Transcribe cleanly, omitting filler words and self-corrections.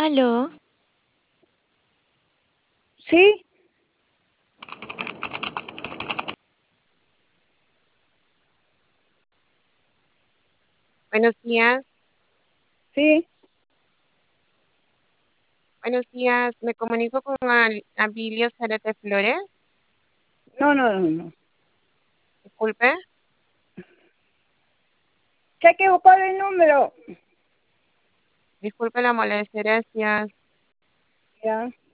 Aló, Sí, Buenos días, sí. buenos días. Me comunico con Abilio Zarate Flores. No, no, no, no. Disculpe. Se equivocó el número. Disculpe la molestia, gracias. Ya.